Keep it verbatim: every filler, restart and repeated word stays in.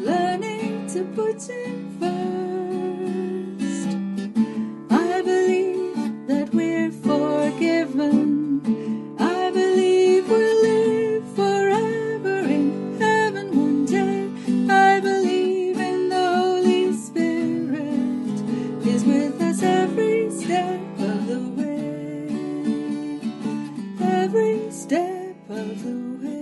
learning to put Him first. I believe that we're forgiven. I believe we'll live forever in heaven one day. I believe in the Holy Spirit is with us every step of the way. Every step of the way.